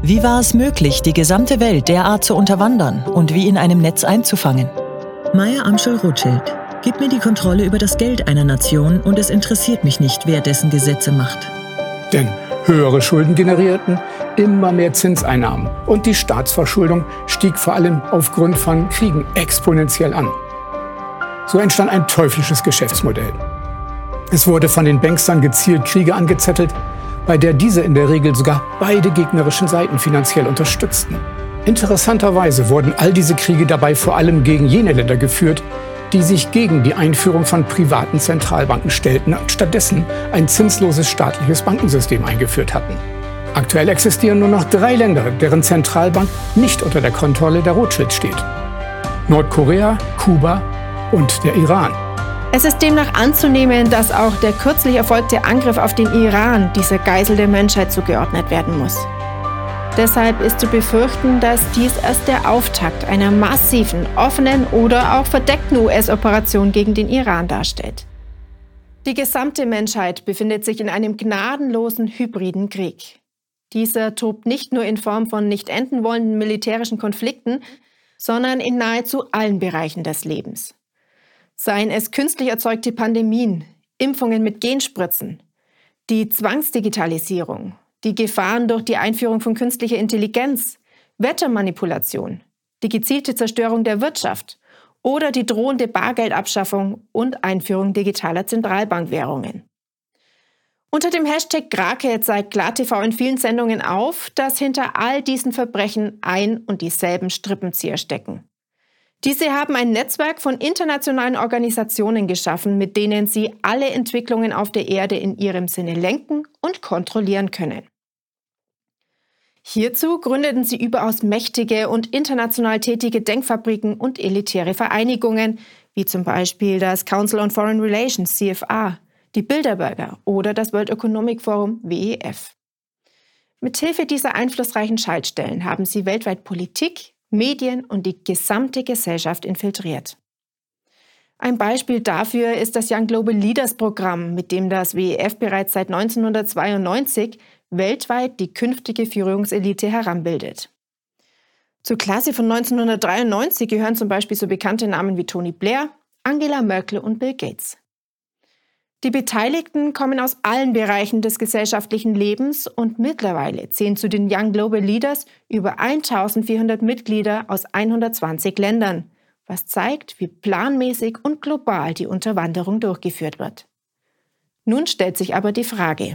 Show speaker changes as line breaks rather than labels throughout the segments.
Wie war es möglich, die gesamte Welt derart zu unterwandern und wie in einem Netz einzufangen? Maya Amschel-Rothschild. Gib mir die Kontrolle über das Geld einer Nation und es interessiert mich nicht, wer dessen Gesetze macht.
Denn höhere Schulden generierten immer mehr Zinseinnahmen und die Staatsverschuldung stieg vor allem aufgrund von Kriegen exponentiell an. So entstand ein teuflisches Geschäftsmodell. Es wurde von den Bankstern gezielt Kriege angezettelt, bei der diese in der Regel sogar beide gegnerischen Seiten finanziell unterstützten. Interessanterweise wurden all diese Kriege dabei vor allem gegen jene Länder geführt, die sich gegen die Einführung von privaten Zentralbanken stellten und stattdessen ein zinsloses staatliches Bankensystem eingeführt hatten. Aktuell existieren nur noch 3 Länder, deren Zentralbank nicht unter der Kontrolle der Rothschilds steht: Nordkorea, Kuba und der Iran.
Es ist demnach anzunehmen, dass auch der kürzlich erfolgte Angriff auf den Iran dieser Geisel der Menschheit zugeordnet werden muss. Deshalb ist zu befürchten, dass dies erst der Auftakt einer massiven, offenen oder auch verdeckten US-Operation gegen den Iran darstellt. Die gesamte Menschheit befindet sich in einem gnadenlosen hybriden Krieg. Dieser tobt nicht nur in Form von nicht enden wollenden militärischen Konflikten, sondern in nahezu allen Bereichen des Lebens. Seien es künstlich erzeugte Pandemien, Impfungen mit Genspritzen, die Zwangsdigitalisierung, die Gefahren durch die Einführung von künstlicher Intelligenz, Wettermanipulation, die gezielte Zerstörung der Wirtschaft oder die drohende Bargeldabschaffung und Einführung digitaler Zentralbankwährungen. Unter dem Hashtag Krake zeigt KlarTV in vielen Sendungen auf, dass hinter all diesen Verbrechen ein und dieselben Strippenzieher stecken. Diese haben ein Netzwerk von internationalen Organisationen geschaffen, mit denen sie alle Entwicklungen auf der Erde in ihrem Sinne lenken und kontrollieren können. Hierzu gründeten sie überaus mächtige und international tätige Denkfabriken und elitäre Vereinigungen, wie zum Beispiel das Council on Foreign Relations, CFR, die Bilderberger oder das World Economic Forum, WEF. Mithilfe dieser einflussreichen Schaltstellen haben sie weltweit Politik, Medien und die gesamte Gesellschaft infiltriert. Ein Beispiel dafür ist das Young Global Leaders Programm, mit dem das WEF bereits seit 1992 weltweit die künftige Führungselite heranbildet. Zur Klasse von 1993 gehören zum Beispiel so bekannte Namen wie Tony Blair, Angela Merkel und Bill Gates. Die Beteiligten kommen aus allen Bereichen des gesellschaftlichen Lebens und mittlerweile zählen zu den Young Global Leaders über 1400 Mitglieder aus 120 Ländern, was zeigt, wie planmäßig und global die Unterwanderung durchgeführt wird. Nun stellt sich aber die Frage: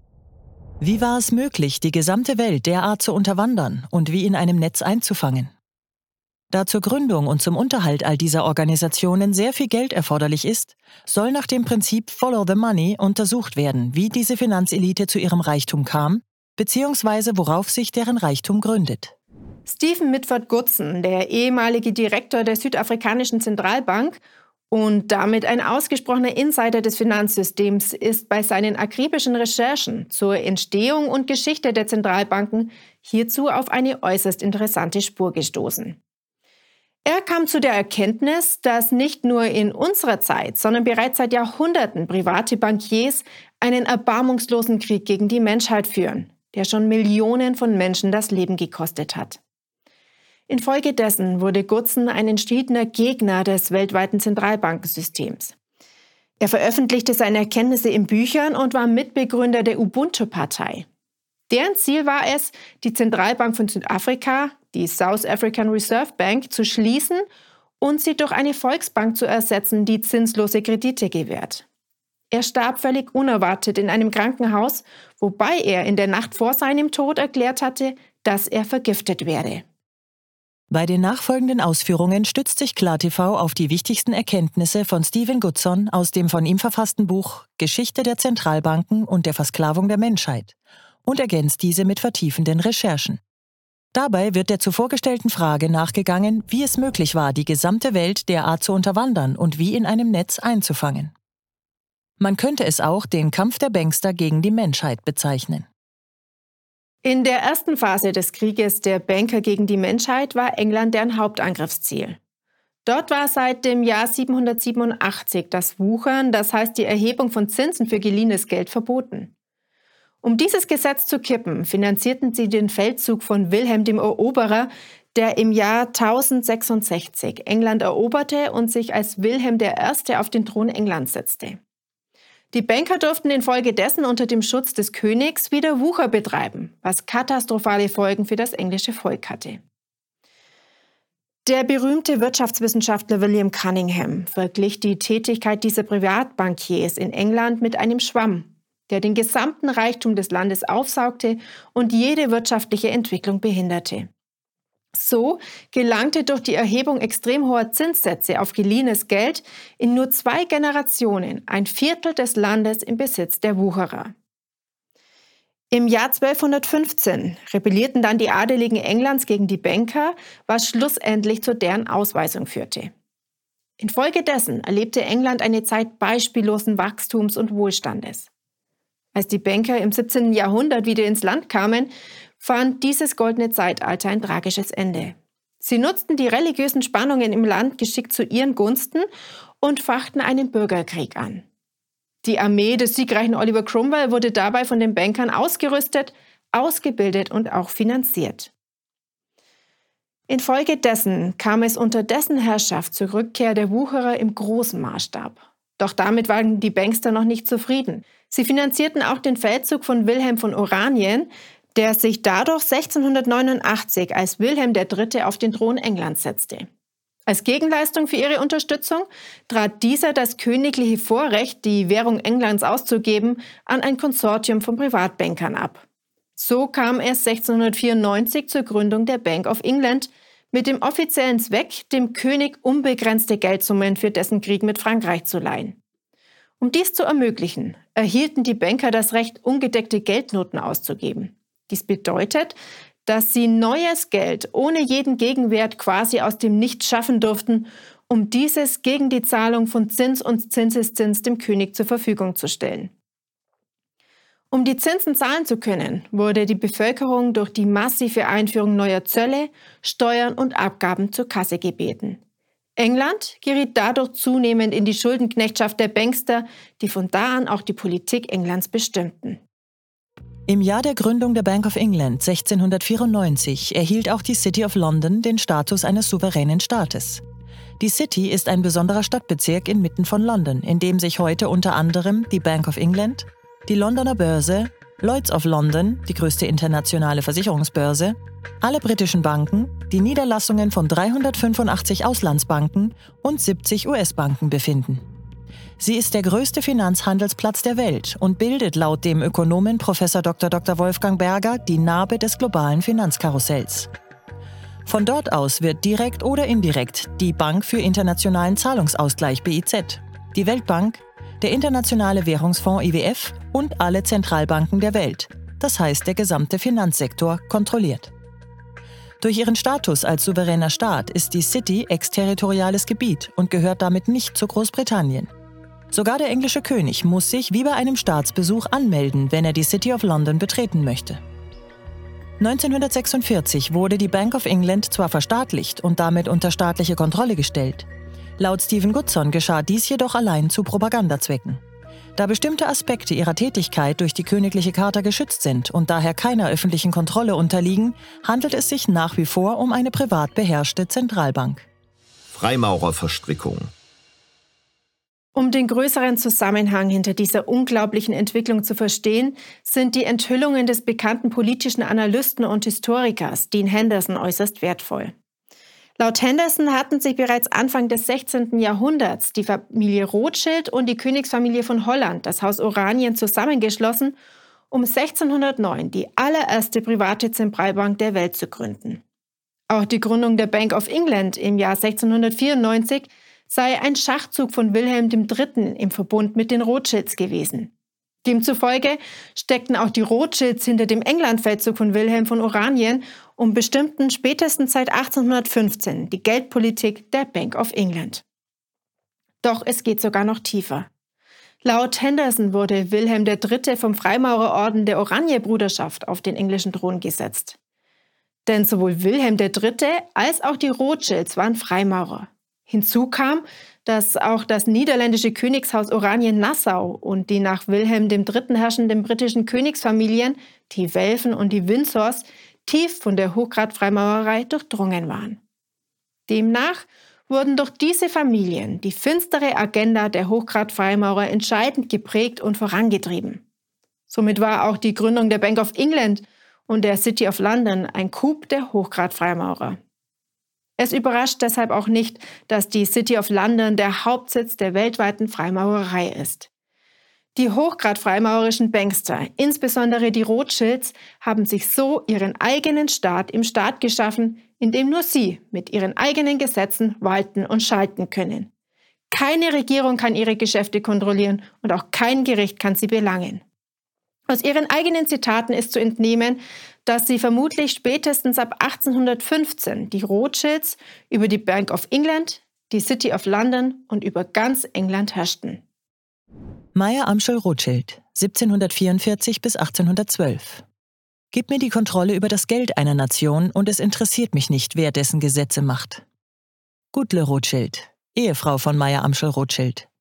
Wie war es möglich, die gesamte Welt derart zu unterwandern und wie in einem Netz einzufangen? Da zur Gründung und zum Unterhalt all dieser Organisationen sehr viel Geld erforderlich ist, soll nach dem Prinzip Follow the Money untersucht werden, wie diese Finanzelite zu ihrem Reichtum kam, beziehungsweise worauf sich deren Reichtum gründet.
Stephen Mitford Goodson, der ehemalige Direktor der südafrikanischen Zentralbank und damit ein ausgesprochener Insider des Finanzsystems, ist bei seinen akribischen Recherchen zur Entstehung und Geschichte der Zentralbanken hierzu auf eine äußerst interessante Spur gestoßen. Er kam zu der Erkenntnis, dass nicht nur in unserer Zeit, sondern bereits seit Jahrhunderten private Bankiers einen erbarmungslosen Krieg gegen die Menschheit führen, der schon Millionen von Menschen das Leben gekostet hat. Infolgedessen wurde Goodson ein entschiedener Gegner des weltweiten Zentralbankensystems. Er veröffentlichte seine Erkenntnisse in Büchern und war Mitbegründer der Ubuntu-Partei. Deren Ziel war es, die Zentralbank von Südafrika, die South African Reserve Bank, zu schließen und sie durch eine Volksbank zu ersetzen, die zinslose Kredite gewährt. Er starb völlig unerwartet in einem Krankenhaus, wobei er in der Nacht vor seinem Tod erklärt hatte, dass er vergiftet werde.
Bei den nachfolgenden Ausführungen stützt sich KlarTV auf die wichtigsten Erkenntnisse von Stephen Goodson aus dem von ihm verfassten Buch Geschichte der Zentralbanken und der Versklavung der Menschheit und ergänzt diese mit vertiefenden Recherchen. Dabei wird der zuvor gestellten Frage nachgegangen, wie es möglich war, die gesamte Welt derart zu unterwandern und wie in einem Netz einzufangen. Man könnte es auch den Kampf der Bankster gegen die Menschheit bezeichnen.
In der ersten Phase des Krieges der Banker gegen die Menschheit war England deren Hauptangriffsziel. Dort war seit dem Jahr 787 das Wuchern, das heißt die Erhebung von Zinsen für geliehenes Geld, verboten. Um dieses Gesetz zu kippen, finanzierten sie den Feldzug von Wilhelm dem Eroberer, der im Jahr 1066 England eroberte und sich als Wilhelm I. auf den Thron Englands setzte. Die Banker durften infolgedessen unter dem Schutz des Königs wieder Wucher betreiben, was katastrophale Folgen für das englische Volk hatte. Der berühmte Wirtschaftswissenschaftler William Cunningham verglich die Tätigkeit dieser Privatbankiers in England mit einem Schwamm, der den gesamten Reichtum des Landes aufsaugte und jede wirtschaftliche Entwicklung behinderte. So gelangte durch die Erhebung extrem hoher Zinssätze auf geliehenes Geld in nur 2 Generationen ein Viertel des Landes im Besitz der Wucherer. Im Jahr 1215 rebellierten dann die Adeligen Englands gegen die Banker, was schlussendlich zu deren Ausweisung führte. Infolgedessen erlebte England eine Zeit beispiellosen Wachstums und Wohlstandes. Als die Banker im 17. Jahrhundert wieder ins Land kamen, fand dieses goldene Zeitalter ein tragisches Ende. Sie nutzten die religiösen Spannungen im Land geschickt zu ihren Gunsten und fachten einen Bürgerkrieg an. Die Armee des siegreichen Oliver Cromwell wurde dabei von den Bankern ausgerüstet, ausgebildet und auch finanziert. Infolgedessen kam es unter dessen Herrschaft zur Rückkehr der Wucherer im großen Maßstab. Doch damit waren die Bankster noch nicht zufrieden. Sie finanzierten auch den Feldzug von Wilhelm von Oranien, der sich dadurch 1689 als Wilhelm III. Auf den Thron Englands setzte. Als Gegenleistung für ihre Unterstützung trat dieser das königliche Vorrecht, die Währung Englands auszugeben, an ein Konsortium von Privatbankern ab. So kam es 1694 zur Gründung der Bank of England mit dem offiziellen Zweck, dem König unbegrenzte Geldsummen für dessen Krieg mit Frankreich zu leihen. Um dies zu ermöglichen, erhielten die Banker das Recht, ungedeckte Geldnoten auszugeben. Dies bedeutet, dass sie neues Geld ohne jeden Gegenwert quasi aus dem Nichts schaffen durften, um dieses gegen die Zahlung von Zins und Zinseszins dem König zur Verfügung zu stellen. Um die Zinsen zahlen zu können, wurde die Bevölkerung durch die massive Einführung neuer Zölle, Steuern und Abgaben zur Kasse gebeten. England geriet dadurch zunehmend in die Schuldenknechtschaft der Bankster, die von da an auch die Politik Englands bestimmten.
Im Jahr der Gründung der Bank of England 1694 erhielt auch die City of London den Status eines souveränen Staates. Die City ist ein besonderer Stadtbezirk inmitten von London, in dem sich heute unter anderem die Bank of England, die Londoner Börse, Lloyd's of London, die größte internationale Versicherungsbörse, alle britischen Banken, die Niederlassungen von 385 Auslandsbanken und 70 US-Banken befinden. Sie ist der größte Finanzhandelsplatz der Welt und bildet laut dem Ökonomen Prof. Dr. Wolfgang Berger die Narbe des globalen Finanzkarussells. Von dort aus wird direkt oder indirekt die Bank für internationalen Zahlungsausgleich BIZ, die Weltbank, der Internationale Währungsfonds IWF und alle Zentralbanken der Welt, das heißt der gesamte Finanzsektor, kontrolliert. Durch ihren Status als souveräner Staat ist die City exterritoriales Gebiet und gehört damit nicht zu Großbritannien. Sogar der englische König muss sich wie bei einem Staatsbesuch anmelden, wenn er die City of London betreten möchte. 1946 wurde die Bank of England zwar verstaatlicht und damit unter staatliche Kontrolle gestellt. Laut Stephen Goodson geschah dies jedoch allein zu Propagandazwecken. Da bestimmte Aspekte ihrer Tätigkeit durch die königliche Charta geschützt sind und daher keiner öffentlichen Kontrolle unterliegen, handelt es sich nach wie vor um eine privat beherrschte Zentralbank.
Freimaurerverstrickung.
Um den größeren Zusammenhang hinter dieser unglaublichen Entwicklung zu verstehen, sind die Enthüllungen des bekannten politischen Analysten und Historikers Dean Henderson äußerst wertvoll. Laut Henderson hatten sich bereits Anfang des 16. Jahrhunderts die Familie Rothschild und die Königsfamilie von Holland, das Haus Oranien, zusammengeschlossen, um 1609 die allererste private Zentralbank der Welt zu gründen. Auch die Gründung der Bank of England im Jahr 1694 sei ein Schachzug von Wilhelm III. Im Verbund mit den Rothschilds gewesen. Demzufolge steckten auch die Rothschilds hinter dem Englandfeldzug von Wilhelm von Oranien und bestimmten spätestens seit 1815 die Geldpolitik der Bank of England. Doch es geht sogar noch tiefer. Laut Henderson wurde Wilhelm III. Vom Freimaurerorden der Oranienbruderschaft auf den englischen Thron gesetzt. Denn sowohl Wilhelm III. als auch die Rothschilds waren Freimaurer. Hinzu kam, dass auch das niederländische Königshaus Oranien-Nassau und die nach Wilhelm III. Herrschenden britischen Königsfamilien, die Welfen und die Windsors, tief von der Hochgrad-Freimaurerei durchdrungen waren. Demnach wurden durch diese Familien die finstere Agenda der Hochgrad-Freimaurer entscheidend geprägt und vorangetrieben. Somit war auch die Gründung der Bank of England und der City of London ein Coup der Hochgrad-Freimaurer. Es überrascht deshalb auch nicht, dass die City of London der Hauptsitz der weltweiten Freimaurerei ist. Die hochgrad-freimaurerischen Bankster, insbesondere die Rothschilds, haben sich so ihren eigenen Staat im Staat geschaffen, in dem nur sie mit ihren eigenen Gesetzen walten und schalten können. Keine Regierung kann ihre Geschäfte kontrollieren und auch kein Gericht kann sie belangen. Aus ihren eigenen Zitaten ist zu entnehmen, dass sie vermutlich spätestens ab 1815 die Rothschilds über die Bank of England, die City of London und über ganz England herrschten.
Meyer Amschel Rothschild, 1744 bis 1812. Gib mir die Kontrolle über das Geld einer Nation und es interessiert mich nicht, wer dessen Gesetze macht. Gudle Rothschild, Ehefrau von Meyer Amschel Rothschild,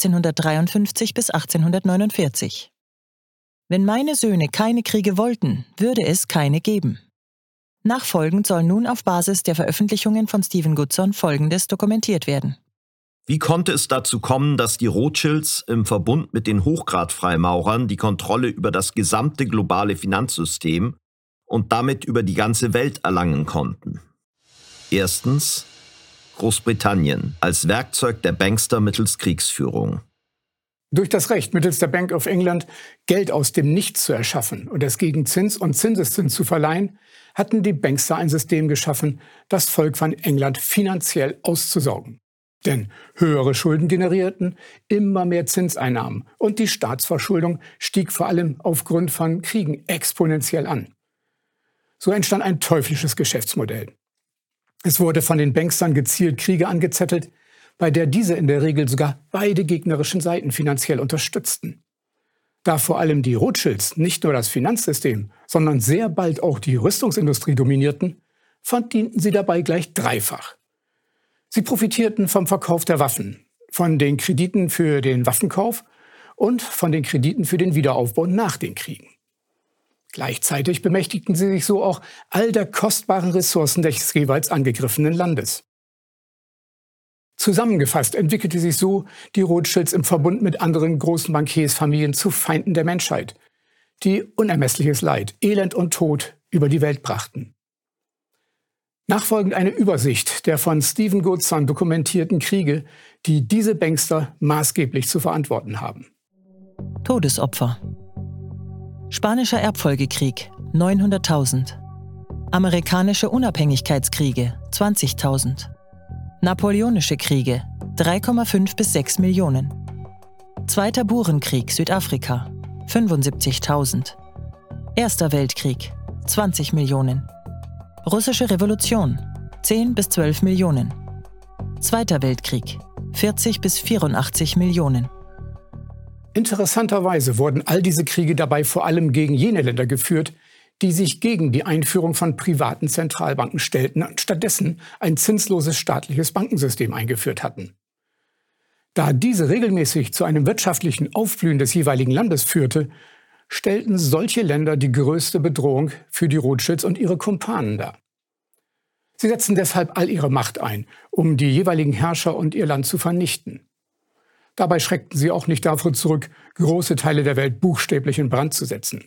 1753 bis 1849. Wenn meine Söhne keine Kriege wollten, würde es keine geben. Nachfolgend soll nun auf Basis der Veröffentlichungen von Stephen Goodson Folgendes dokumentiert werden.
Wie konnte es dazu kommen, dass die Rothschilds im Verbund mit den Hochgrad-Freimaurern die Kontrolle über das gesamte globale Finanzsystem und damit über die ganze Welt erlangen konnten? Erstens, Großbritannien als Werkzeug der Bankster mittels Kriegsführung.
Durch das Recht, mittels der Bank of England Geld aus dem Nichts zu erschaffen und es gegen Zins und Zinseszins zu verleihen, hatten die Bankster ein System geschaffen, das Volk von England finanziell auszusaugen. Denn höhere Schulden generierten immer mehr Zinseinnahmen und die Staatsverschuldung stieg vor allem aufgrund von Kriegen exponentiell an. So entstand ein teuflisches Geschäftsmodell. Es wurde von den Bankstern gezielt Kriege angezettelt, bei der diese in der Regel sogar beide gegnerischen Seiten finanziell unterstützten. Da vor allem die Rothschilds nicht nur das Finanzsystem, sondern sehr bald auch die Rüstungsindustrie dominierten, verdienten sie dabei gleich dreifach. Sie profitierten vom Verkauf der Waffen, von den Krediten für den Waffenkauf und von den Krediten für den Wiederaufbau nach den Kriegen. Gleichzeitig bemächtigten sie sich so auch all der kostbaren Ressourcen des jeweils angegriffenen Landes. Zusammengefasst entwickelte sich so die Rothschilds im Verbund mit anderen großen Bankiersfamilien zu Feinden der Menschheit, die unermessliches Leid, Elend und Tod über die Welt brachten. Nachfolgend eine Übersicht der von Stephen Goodson dokumentierten Kriege, die diese Bankster maßgeblich zu verantworten haben.
Todesopfer. Spanischer Erbfolgekrieg 900.000. Amerikanische Unabhängigkeitskriege 20.000. Napoleonische Kriege 3,5 bis 6 Millionen. Zweiter Burenkrieg Südafrika 75.000. Erster Weltkrieg 20 Millionen. Russische Revolution 10 bis 12 Millionen. Zweiter Weltkrieg 40 bis 84 Millionen.
Interessanterweise wurden all diese Kriege dabei vor allem gegen jene Länder geführt, die sich gegen die Einführung von privaten Zentralbanken stellten und stattdessen ein zinsloses staatliches Bankensystem eingeführt hatten. Da diese regelmäßig zu einem wirtschaftlichen Aufblühen des jeweiligen Landes führte, stellten solche Länder die größte Bedrohung für die Rothschilds und ihre Kumpanen dar. Sie setzten deshalb all ihre Macht ein, um die jeweiligen Herrscher und ihr Land zu vernichten. Dabei schreckten sie auch nicht davor zurück, große Teile der Welt buchstäblich in Brand zu setzen.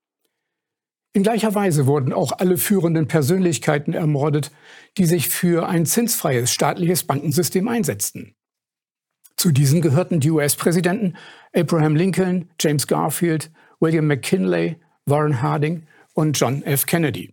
In gleicher Weise wurden auch alle führenden Persönlichkeiten ermordet, die sich für ein zinsfreies staatliches Bankensystem einsetzten. Zu diesen gehörten die US-Präsidenten Abraham Lincoln, James Garfield, William McKinley, Warren Harding und John F. Kennedy.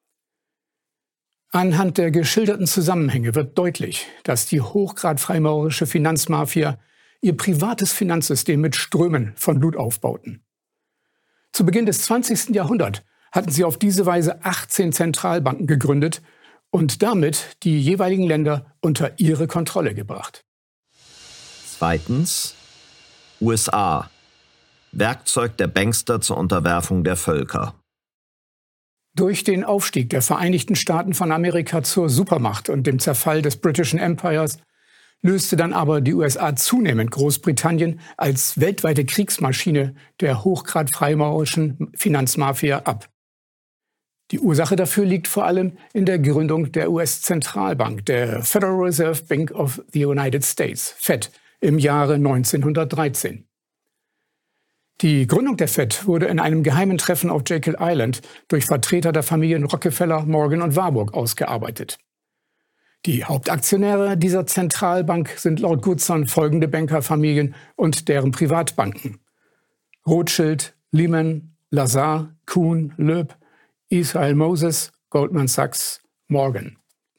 Anhand der geschilderten Zusammenhänge wird deutlich, dass die hochgrad-freimaurerische Finanzmafia ihr privates Finanzsystem mit Strömen von Blut aufbauten. Zu Beginn des 20. Jahrhunderts hatten sie auf diese Weise 18 Zentralbanken gegründet und damit die jeweiligen Länder unter ihre Kontrolle gebracht.
Zweitens, USA. Werkzeug der Bankster zur Unterwerfung der Völker.
Durch den Aufstieg der Vereinigten Staaten von Amerika zur Supermacht und dem Zerfall des Britischen Empires löste dann aber die USA zunehmend Großbritannien als weltweite Kriegsmaschine der hochgrad freimaurerischen Finanzmafia ab. Die Ursache dafür liegt vor allem in der Gründung der US-Zentralbank, der Federal Reserve Bank of the United States, Fed, im Jahre 1913. Die Gründung der Fed wurde in einem geheimen Treffen auf Jekyll Island durch Vertreter der Familien Rockefeller, Morgan und Warburg ausgearbeitet. Die Hauptaktionäre dieser Zentralbank sind laut Goodson folgende Bankerfamilien und deren Privatbanken: Rothschild, Lehman, Lazar, Kuhn, Loeb, Israel Moses, Goldman Sachs, Morgan.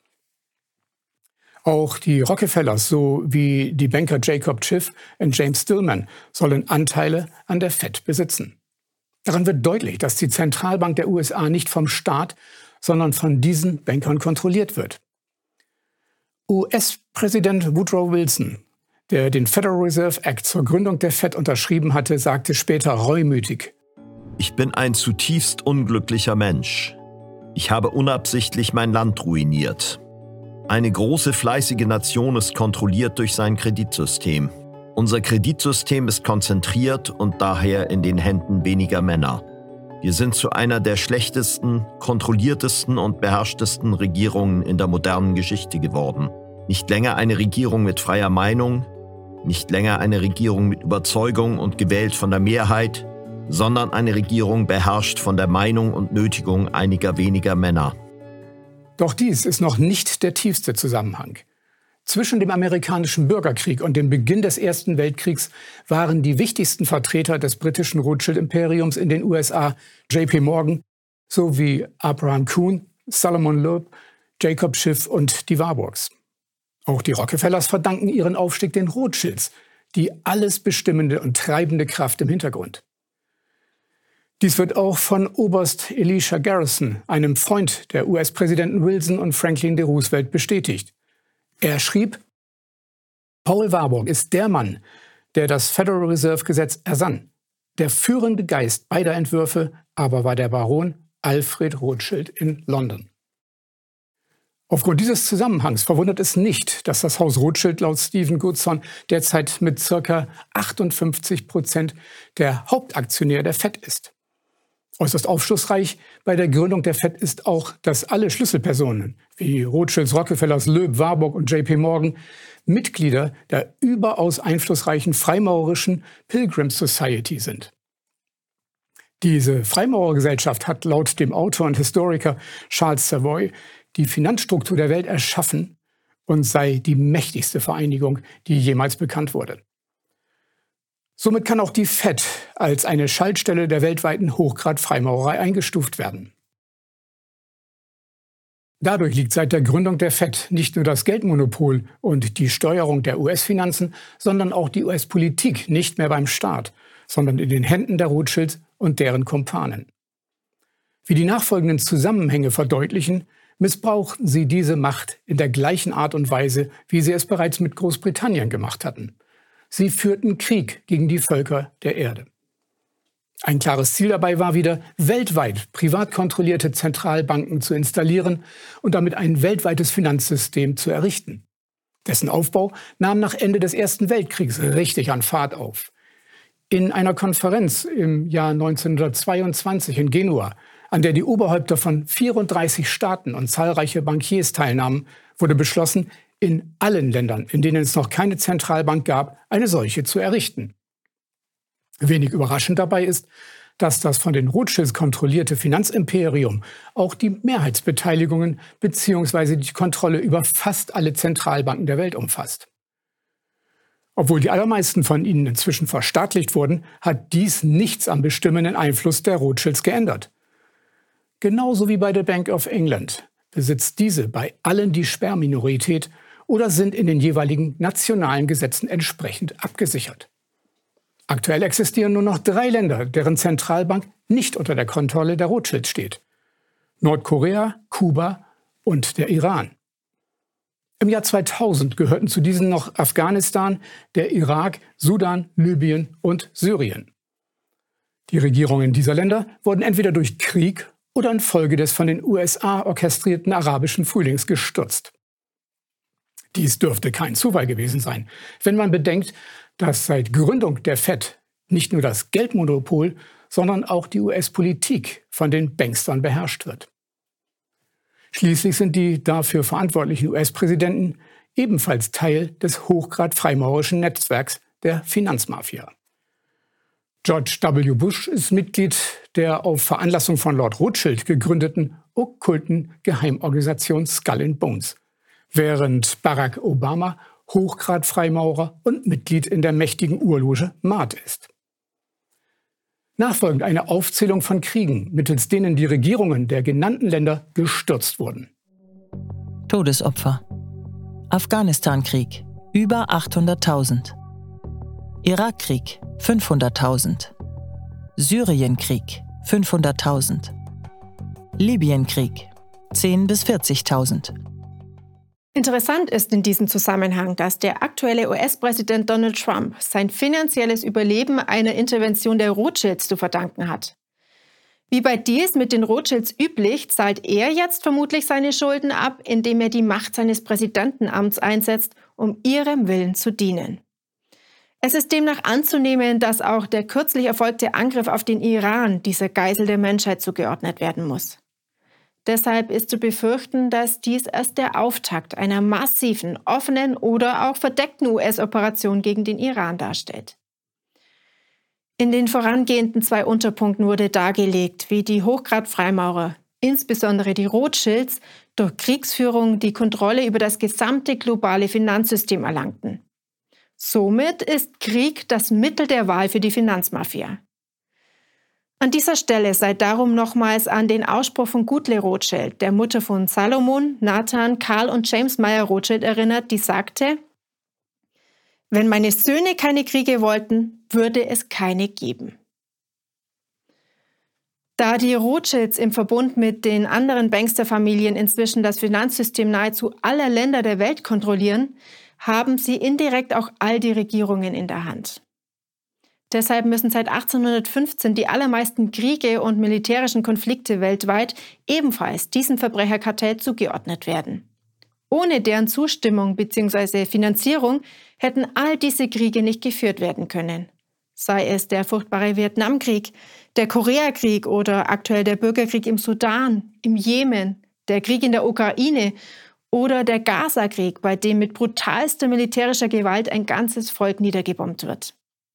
Auch die Rockefellers sowie die Banker Jacob Schiff und James Stillman sollen Anteile an der Fed besitzen. Daran wird deutlich, dass die Zentralbank der USA nicht vom Staat, sondern von diesen Bankern kontrolliert wird. US-Präsident Woodrow Wilson, der den Federal Reserve Act zur Gründung der Fed unterschrieben hatte, sagte später reumütig:
Ich bin ein zutiefst unglücklicher Mensch. Ich habe unabsichtlich mein Land ruiniert. Eine große, fleißige Nation ist kontrolliert durch sein Kreditsystem. Unser Kreditsystem ist konzentriert und daher in den Händen weniger Männer. Wir sind zu einer der schlechtesten, kontrolliertesten und beherrschtesten Regierungen in der modernen Geschichte geworden. Nicht länger eine Regierung mit freier Meinung, nicht länger eine Regierung mit Überzeugung und gewählt von der Mehrheit, sondern eine Regierung beherrscht von der Meinung und Nötigung einiger weniger Männer.
Doch dies ist noch nicht der tiefste Zusammenhang. Zwischen dem amerikanischen Bürgerkrieg und dem Beginn des Ersten Weltkriegs waren die wichtigsten Vertreter des britischen Rothschild-Imperiums in den USA J.P. Morgan sowie Abraham Kuhn, Solomon Loeb, Jacob Schiff und die Warburgs. Auch die Rockefellers verdanken ihren Aufstieg den Rothschilds, die alles bestimmende und treibende Kraft im Hintergrund. Dies wird auch von Oberst Elisha Garrison, einem Freund der US-Präsidenten Wilson und Franklin D. Roosevelt, bestätigt. Er schrieb: Paul Warburg ist der Mann, der das Federal Reserve Gesetz ersann. Der führende Geist beider Entwürfe aber war der Baron Alfred Rothschild in London. Aufgrund dieses Zusammenhangs verwundert es nicht, dass das Haus Rothschild laut Stephen Goodson derzeit mit ca. 58% der Hauptaktionär der Fed ist. Äußerst aufschlussreich bei der Gründung der Fed ist auch, dass alle Schlüsselpersonen wie Rothschilds, Rockefellers, Loeb, Warburg und J.P. Morgan Mitglieder der überaus einflussreichen freimaurerischen Pilgrim Society sind. Diese Freimaurergesellschaft hat laut dem Autor und Historiker Charles Savoy die Finanzstruktur der Welt erschaffen und sei die mächtigste Vereinigung, die jemals bekannt wurde. Somit kann auch die Fed als eine Schaltstelle der weltweiten Hochgrad-Freimaurerei eingestuft werden. Dadurch liegt seit der Gründung der Fed nicht nur das Geldmonopol und die Steuerung der US-Finanzen, sondern auch die US-Politik nicht mehr beim Staat, sondern in den Händen der Rothschilds und deren Kumpanen. Wie die nachfolgenden Zusammenhänge verdeutlichen, missbrauchten sie diese Macht in der gleichen Art und Weise, wie sie es bereits mit Großbritannien gemacht hatten. Sie führten Krieg gegen die Völker der Erde. Ein klares Ziel dabei war wieder, weltweit privat kontrollierte Zentralbanken zu installieren und damit ein weltweites Finanzsystem zu errichten. Dessen Aufbau nahm nach Ende des Ersten Weltkriegs richtig an Fahrt auf. In einer Konferenz im Jahr 1922 in Genua, an der die Oberhäupter von 34 Staaten und zahlreiche Bankiers teilnahmen, wurde beschlossen, in allen Ländern, in denen es noch keine Zentralbank gab, eine solche zu errichten. Wenig überraschend dabei ist, dass das von den Rothschilds kontrollierte Finanzimperium auch die Mehrheitsbeteiligungen bzw. die Kontrolle über fast alle Zentralbanken der Welt umfasst. Obwohl die allermeisten von ihnen inzwischen verstaatlicht wurden, hat dies nichts am bestimmenden Einfluss der Rothschilds geändert. Genauso wie bei der Bank of England besitzt diese bei allen die Sperrminorität oder sind in den jeweiligen nationalen Gesetzen entsprechend abgesichert. Aktuell existieren nur noch 3 Länder, deren Zentralbank nicht unter der Kontrolle der Rothschilds steht: Nordkorea, Kuba und der Iran. Im Jahr 2000 gehörten zu diesen noch Afghanistan, der Irak, Sudan, Libyen und Syrien. Die Regierungen dieser Länder wurden entweder durch Krieg oder infolge des von den USA orchestrierten arabischen Frühlings gestürzt. Dies dürfte kein Zufall gewesen sein, wenn man bedenkt, dass seit Gründung der Fed nicht nur das Geldmonopol, sondern auch die US-Politik von den Bankstern beherrscht wird. Schließlich sind die dafür verantwortlichen US-Präsidenten ebenfalls Teil des hochgrad freimaurerischen Netzwerks der Finanzmafia. George W. Bush ist Mitglied der auf Veranlassung von Lord Rothschild gegründeten okkulten Geheimorganisation Skull and Bones, während Barack Obama hochgrad Freimaurer und Mitglied in der mächtigen Urloge MAAT ist. Nachfolgend eine Aufzählung von Kriegen, mittels denen die Regierungen der genannten Länder gestürzt wurden.
Todesopfer. Afghanistan-Krieg über 800.000. Irakkrieg 500.000. Syrienkrieg 500.000. Libyenkrieg 10.000 bis 40.000.
Interessant ist in diesem Zusammenhang, dass der aktuelle US-Präsident Donald Trump sein finanzielles Überleben einer Intervention der Rothschilds zu verdanken hat. Wie bei dies mit den Rothschilds üblich, zahlt er jetzt vermutlich seine Schulden ab, indem er die Macht seines Präsidentenamts einsetzt, um ihrem Willen zu dienen. Es ist demnach anzunehmen, dass auch der kürzlich erfolgte Angriff auf den Iran dieser Geisel der Menschheit zugeordnet werden muss. Deshalb ist zu befürchten, dass dies erst der Auftakt einer massiven, offenen oder auch verdeckten US-Operation gegen den Iran darstellt. In den vorangehenden 2 Unterpunkten wurde dargelegt, wie die Hochgrad-Freimaurer, insbesondere die Rothschilds, durch Kriegsführung die Kontrolle über das gesamte globale Finanzsystem erlangten. Somit ist Krieg das Mittel der Wahl für die Finanzmafia. An dieser Stelle sei darum nochmals an den Ausspruch von Gudle Rothschild, der Mutter von Salomon, Nathan, Karl und James Meyer Rothschild erinnert, die sagte: Wenn meine Söhne keine Kriege wollten, würde es keine geben. Da die Rothschilds im Verbund mit den anderen Bankster-Familien inzwischen das Finanzsystem nahezu aller Länder der Welt kontrollieren, haben sie indirekt auch all die Regierungen in der Hand. Deshalb müssen seit 1815 die allermeisten Kriege und militärischen Konflikte weltweit ebenfalls diesem Verbrecherkartell zugeordnet werden. Ohne deren Zustimmung bzw. Finanzierung hätten all diese Kriege nicht geführt werden können. Sei es der furchtbare Vietnamkrieg, der Koreakrieg oder aktuell der Bürgerkrieg im Sudan, im Jemen, der Krieg in der Ukraine oder der Gaza-Krieg, bei dem mit brutalster militärischer Gewalt ein ganzes Volk niedergebombt wird.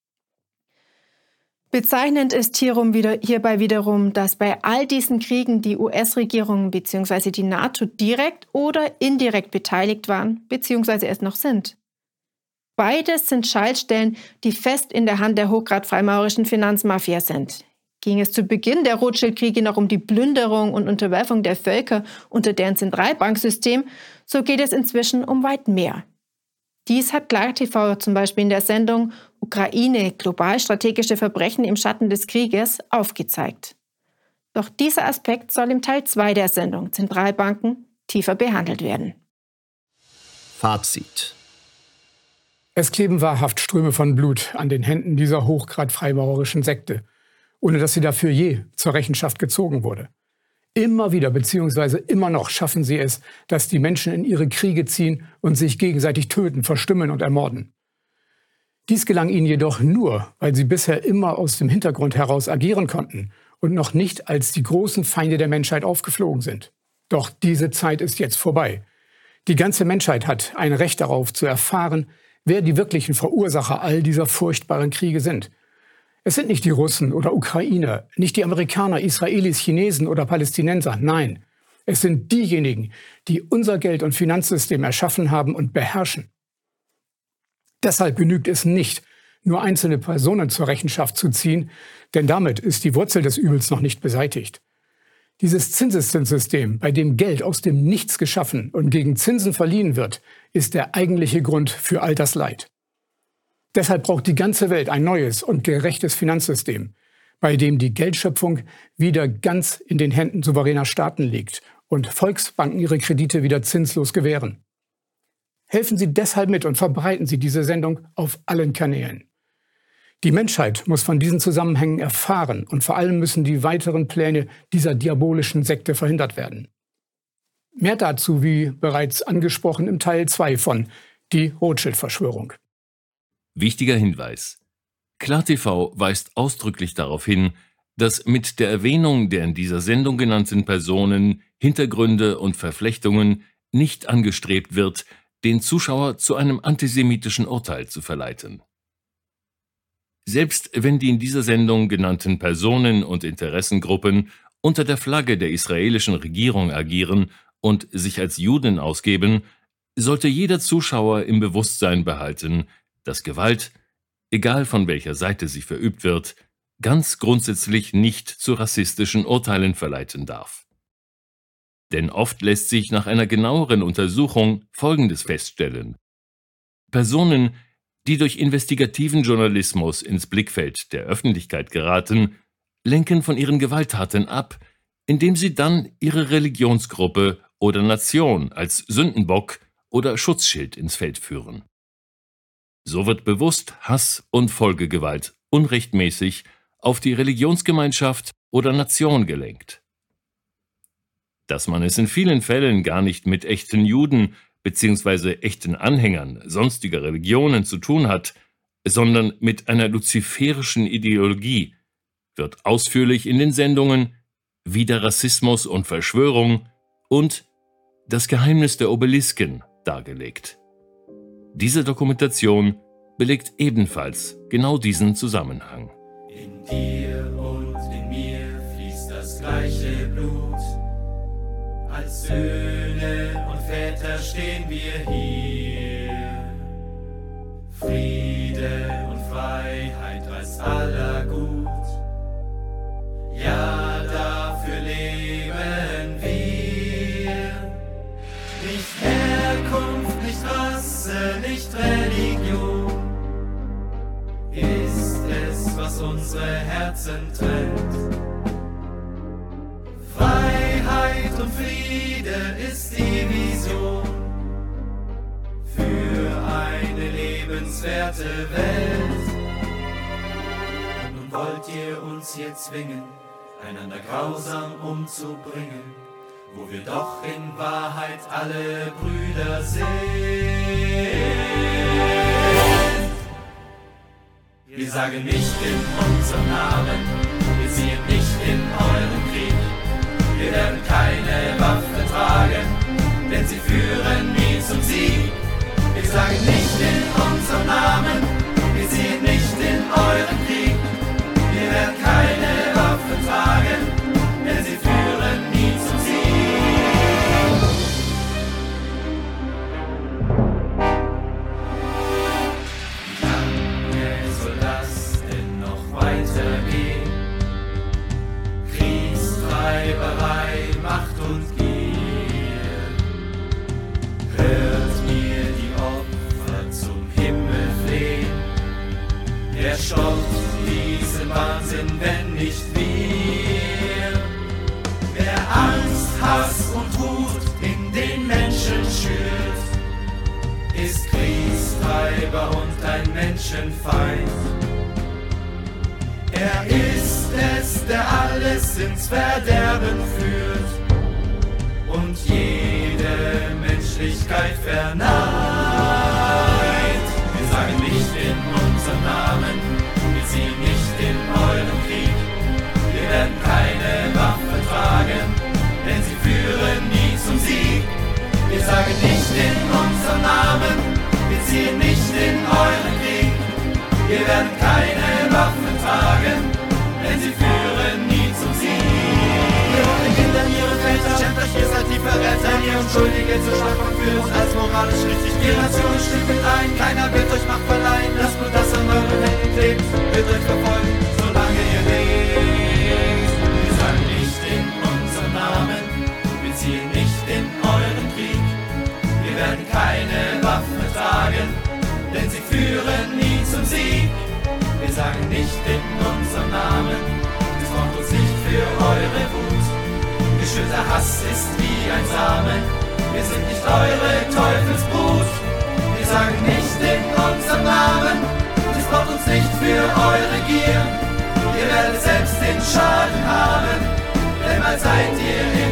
Bezeichnend ist hierbei wiederum, dass bei all diesen Kriegen die US-Regierung bzw. die NATO direkt oder indirekt beteiligt waren bzw. es noch sind. Beides sind Schaltstellen, die fest in der Hand der hochgrad-freimaurerischen Finanzmafia sind. Ging es zu Beginn der Rothschild-Kriege noch um die Plünderung und Unterwerfung der Völker unter deren Zentralbanksystem, so geht es inzwischen um weit mehr. Dies hat KlarTV zum Beispiel in der Sendung Ukraine – global strategische Verbrechen im Schatten des Krieges aufgezeigt. Doch dieser Aspekt soll im Teil 2 der Sendung Zentralbanken tiefer behandelt werden.
Fazit.
Es kleben wahrhaft Ströme von Blut an den Händen dieser hochgrad freimaurerischen Sekte, ohne dass sie dafür je zur Rechenschaft gezogen wurde. Immer wieder bzw. immer noch schaffen sie es, dass die Menschen in ihre Kriege ziehen und sich gegenseitig töten, verstümmeln und ermorden. Dies gelang ihnen jedoch nur, weil sie bisher immer aus dem Hintergrund heraus agieren konnten und noch nicht als die großen Feinde der Menschheit aufgeflogen sind. Doch diese Zeit ist jetzt vorbei. Die ganze Menschheit hat ein Recht darauf zu erfahren, wer die wirklichen Verursacher all dieser furchtbaren Kriege sind. Es sind nicht die Russen oder Ukrainer, nicht die Amerikaner, Israelis, Chinesen oder Palästinenser. Nein, es sind diejenigen, die unser Geld- und Finanzsystem erschaffen haben und beherrschen. Deshalb genügt es nicht, nur einzelne Personen zur Rechenschaft zu ziehen, denn damit ist die Wurzel des Übels noch nicht beseitigt. Dieses Zinseszinssystem, bei dem Geld aus dem Nichts geschaffen und gegen Zinsen verliehen wird, ist der eigentliche Grund für all das Leid. Deshalb braucht die ganze Welt ein neues und gerechtes Finanzsystem, bei dem die Geldschöpfung wieder ganz in den Händen souveräner Staaten liegt und Volksbanken ihre Kredite wieder zinslos gewähren. Helfen Sie deshalb mit und verbreiten Sie diese Sendung auf allen Kanälen. Die Menschheit muss von diesen Zusammenhängen erfahren und vor allem müssen die weiteren Pläne dieser diabolischen Sekte verhindert werden. Mehr dazu, wie bereits angesprochen, im Teil 2 von Die Rothschild-Verschwörung.
Wichtiger Hinweis: KlarTV weist ausdrücklich darauf hin, dass mit der Erwähnung der in dieser Sendung genannten Personen, Hintergründe und Verflechtungen nicht angestrebt wird, den Zuschauer zu einem antisemitischen Urteil zu verleiten. Selbst wenn die in dieser Sendung genannten Personen und Interessengruppen unter der Flagge der israelischen Regierung agieren und sich als Juden ausgeben, sollte jeder Zuschauer im Bewusstsein behalten, dass Gewalt, egal von welcher Seite sie verübt wird, ganz grundsätzlich nicht zu rassistischen Urteilen verleiten darf. Denn oft lässt sich nach einer genaueren Untersuchung Folgendes feststellen: Personen, die durch investigativen Journalismus ins Blickfeld der Öffentlichkeit geraten, lenken von ihren Gewalttaten ab, indem sie dann ihre Religionsgruppe oder Nation als Sündenbock oder Schutzschild ins Feld führen. So wird bewusst Hass und Folgegewalt unrechtmäßig auf die Religionsgemeinschaft oder Nation gelenkt. Dass man es in vielen Fällen gar nicht mit echten Juden bzw. echten Anhängern sonstiger Religionen zu tun hat, sondern mit einer luziferischen Ideologie, wird ausführlich in den Sendungen Wider Rassismus und Verschwörung und Das Geheimnis der Obelisken dargelegt. Diese Dokumentation belegt ebenfalls genau diesen Zusammenhang.
In dir und in mir fließt das gleiche Blut. Als Söhne und Väter stehen wir hier. Friede und Freiheit als aller Gut. Ja, dafür leben wir. Nicht Herkunft, nicht Rasse, nicht Religion ist es, was unsere Herzen trennt. Freiheit und Friede ist die Vision für eine lebenswerte Welt. Nun wollt ihr uns hier zwingen, einander grausam umzubringen, wo wir doch in Wahrheit alle Brüder sind. Wir sagen nicht in unserem Namen, wir ziehen nicht in euren Krieg. Wir werden keine Waffe tragen, denn sie führen nie zum Sieg. Wir sagen nicht in unserem Namen, wir ziehen nicht in euren Krieg. Wir werden keine Waffe tragen, denn sie führen nie zum Sieg. Wie lange soll das denn noch weitergehen? Kriegstreiberei, Macht und Gier. Hört mir die Opfer zum Himmel flehen. Wer stoppt diesen Wahnsinn, wenn nicht wir? Wer Angst, Hass und Wut in den Menschen schürt, ist Kriegstreiber und ein Menschenfeind. Er ist es, der alles ins Verderben führt und jede Menschlichkeit verneint. Wir sagen nicht in unserem Namen, wir ziehen nicht in euren Krieg. Wir werden keine Waffe tragen, denn sie führen nie zum Sieg. Wir sagen nicht in unserem Namen, wir ziehen nicht in euren Krieg. Wir werden keine Waffe tragen, denn sie führen nie zum Sieg. Ihr und die Kinder, ihre Väter, schämt euch, ihr seid die Verräter. Ihr Unschuldige zur Strafe führt uns als moralisch richtig. Die Nation stimmt mit ein, keiner wird euch Macht verleihen. Lasst nur das an euren Händen klebt, wird euch verfolgen, solange ihr lebt. Wir sagen nicht in unserem Namen, wir ziehen nicht in euren Krieg. Wir werden keine Waffe tragen, denn sie führen nie zum Sieg. Wir sagen nicht in unserem Namen, es braucht uns nicht für eure Wut. Geschürter Hass ist wie ein Samen, wir sind nicht eure Teufelsbrut. Wir sagen nicht in unserem Namen, es braucht uns nicht für eure Gier. Ihr werdet selbst den Schaden haben, denn mal seid ihr